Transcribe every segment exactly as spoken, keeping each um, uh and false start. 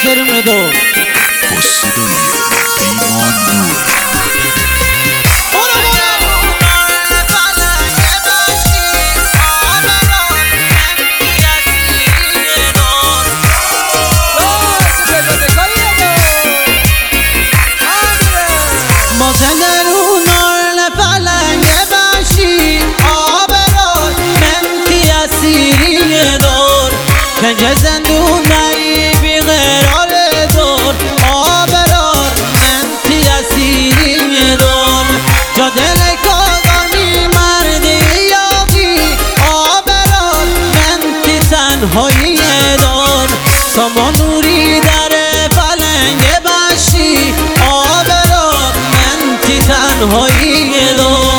ناظر دو با صدای ایمان نور. کنج زندون نری بی قرار دور آبرار من تی اسیری دور جا دل کاغانی مردی یاقی آبرار من تی تنهایی دور سامان نوری در پلنگ بشی آبرار من تی تنهایی دور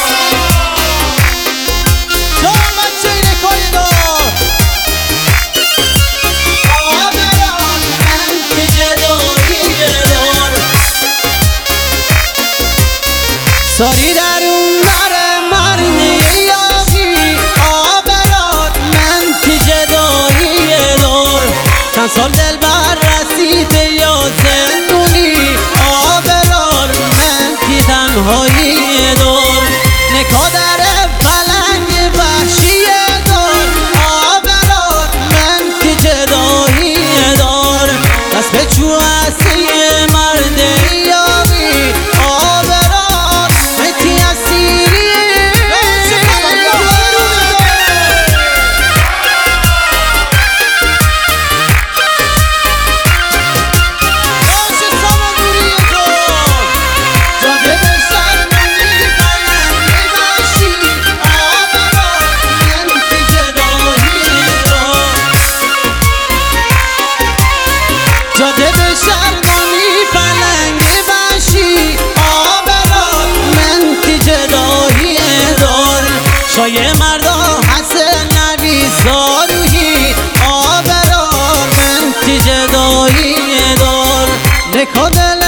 ساری درون در مرنی یاقی آبرار من تی جدایی دور چند سال دل بر رسید یا زندونی آبرار من تی تنهایی دور نکا در پلنگ وحشی دور آبرار من تی جدایی دور دست به چو اصلی مرد یاقی آبرار جاده به شرمانی پلنگ بشی آبرار من تی جدایی دار شایه مردا حسن نبی زارویی آبرار من تی جدایی دار نکا دل